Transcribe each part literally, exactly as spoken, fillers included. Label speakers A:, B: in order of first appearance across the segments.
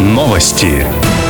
A: Новости.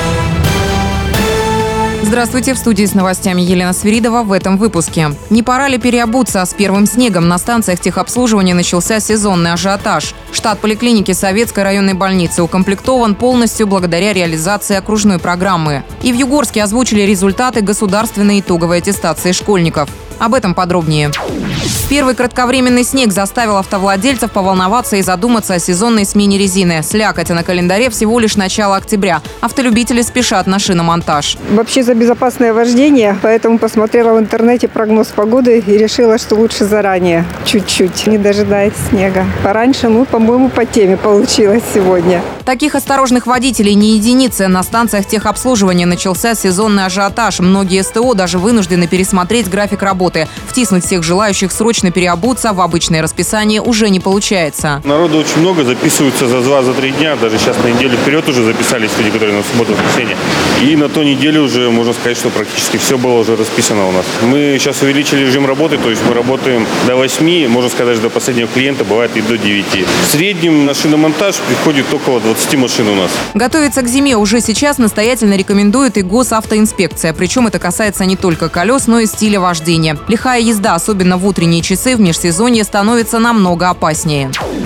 B: Здравствуйте, в студии с новостями Елена Свиридова. В этом выпуске. Не пора ли переобуться? С первым снегом на станциях техобслуживания начался сезонный ажиотаж. Штат поликлиники Советской районной больницы укомплектован полностью благодаря реализации окружной программы. И в Югорске озвучили результаты государственной итоговой аттестации школьников. Об этом подробнее. Первый кратковременный снег заставил автовладельцев поволноваться и задуматься о сезонной смене резины. Слякоть, а на календаре всего лишь начало октября. Автолюбители спешат на шиномонтаж.
C: Вообще за безопасное вождение, поэтому посмотрела в интернете прогноз погоды и решила, что лучше заранее, чуть-чуть, не дожидаясь снега. Пораньше, ну, по-моему, по теме получилось сегодня.
B: Таких осторожных водителей не единицы. На станциях техобслуживания начался сезонный ажиотаж. Многие СТО даже вынуждены пересмотреть график работы. Втиснуть всех желающих срочно переобуться в обычное расписание уже не получается.
D: Народу очень много, записываются за два-за три дня. Даже сейчас на неделю вперед уже записались люди, которые на субботу, воскресенье. И на той неделе уже можно сказать, что практически все было уже расписано у нас. Мы сейчас увеличили режим работы, то есть мы работаем до восьми, можно сказать, до последнего клиента, бывает и до девяти. В среднем на шиномонтаж приходит около двадцати машин у нас.
B: Готовиться к зиме уже сейчас настоятельно рекомендует и госавтоинспекция. Причем это касается не только колес, но и стиля вождения. Лихая езда, особенно в утренние часы в межсезонье, становится намного опаснее.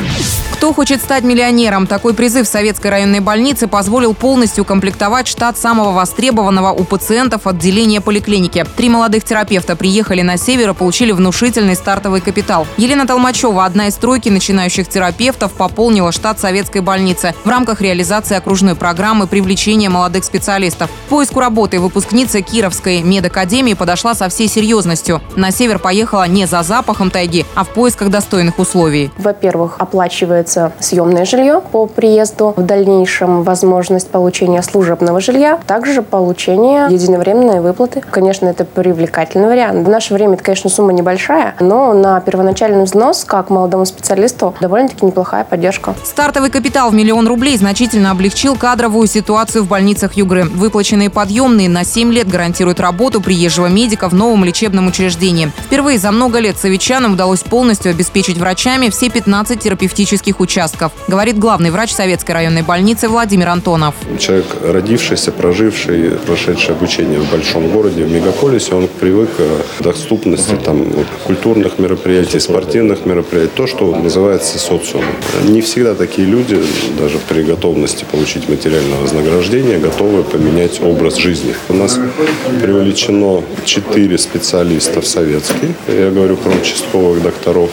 B: Кто хочет стать миллионером? Такой призыв Советской районной больницы позволил полностью укомплектовать штат самого востребованного у пациентов отделения поликлиники. Три молодых терапевта приехали на север и получили внушительный стартовый капитал. Елена Толмачева, одна из тройки начинающих терапевтов, пополнила штат Советской больницы в рамках реализации окружной программы привлечения молодых специалистов. К поиску работы выпускница Кировской медакадемии подошла со всей серьезностью. На север поехала не за запахом тайги, а в поисках достойных условий.
E: Во-первых, оплачивается съемное жилье по приезду, в дальнейшем возможность получения служебного жилья, также получение единовременной выплаты. Конечно, это привлекательный вариант. В наше время это, конечно, сумма небольшая, но на первоначальный взнос, как молодому специалисту, довольно-таки неплохая поддержка.
B: Стартовый капитал в миллион рублей значительно облегчил кадровую ситуацию в больницах Югры. Выплаченные подъемные на семь лет гарантируют работу приезжего медика в новом лечебном учреждении. Впервые за много лет советчанам удалось полностью обеспечить врачами все пятнадцать терапевтических участков, говорит главный врач Советской районной больницы Владимир Антонов.
F: Человек, родившийся, проживший, прошедший обучение в большом городе, в мегаполисе, он привык к доступности там, культурных мероприятий, спортивных мероприятий, то, что называется социумом. Не всегда такие люди, даже при готовности получить материальное вознаграждение, готовы поменять образ жизни. У нас привлечено четыре специалиста в Советский, я говорю про участковых докторов,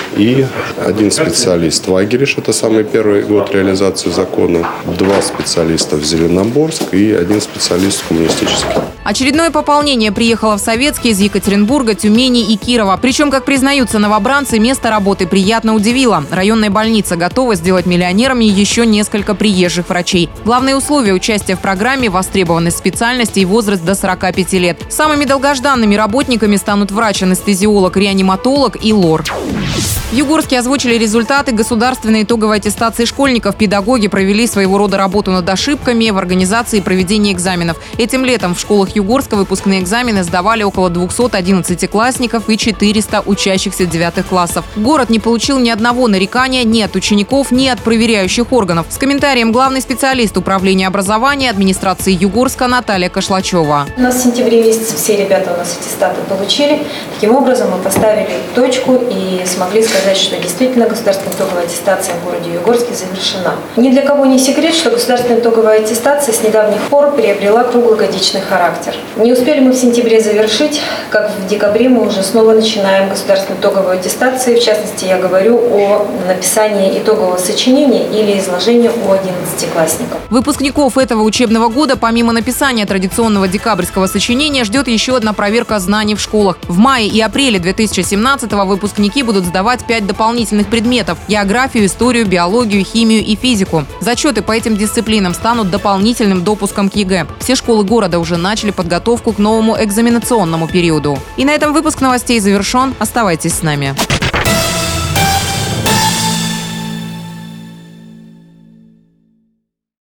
F: и один специалист в Агириш, это самый первый год реализации закона, два специалиста в Зеленоборск и один специалист коммунистический.
B: Очередное пополнение приехало в Советский из Екатеринбурга, Тюмени и Кирова. Причем, как признаются новобранцы, место работы приятно удивило. Районная больница готова сделать миллионерами еще несколько приезжих врачей. Главные условия участия в программе – востребованность специальности и возраст до сорока пяти лет. Самыми долгожданными работниками станут врач-анестезиолог, реаниматолог и лор. В Югорске озвучили результаты государственной итоговой аттестации школьников. Педагоги провели своего рода работу над ошибками в организации и проведении экзаменов. Этим летом в школах Югорска выпускные экзамены сдавали около двухсот одиннадцатиклассников и четырёхсот учащихся девятых классов. Город не получил ни одного нарекания ни от учеников, ни от проверяющих органов. С комментарием главный специалист управления образования администрации Югорска Наталья Кошлачева.
G: У нас в сентябре месяце все ребята у нас аттестаты получили. Таким образом мы поставили точку и смогли сказать, что действительно государственная итоговая аттестация в городе Югорске завершена. Ни для кого не секрет, что государственная итоговая аттестация с недавних пор приобрела круглогодичный характер. Не успели мы в сентябре завершить, как в декабре мы уже снова начинаем государственную итоговую аттестацию. В частности, я говорю о написании итогового сочинения или изложения у одиннадцатиклассников.
B: Выпускников этого учебного года, помимо написания традиционного декабрьского сочинения, ждет еще одна проверка знаний в школах. В мае и апреле две тысячи семнадцатого выпускники будут сдавать пять дополнительных предметов – географию, историю, биологию, химию и физику. Зачеты по этим дисциплинам станут дополнительным допуском к ЕГЭ. Все школы города уже начали подготовку к новому экзаменационному периоду. И на этом выпуск новостей завершен. Оставайтесь с нами.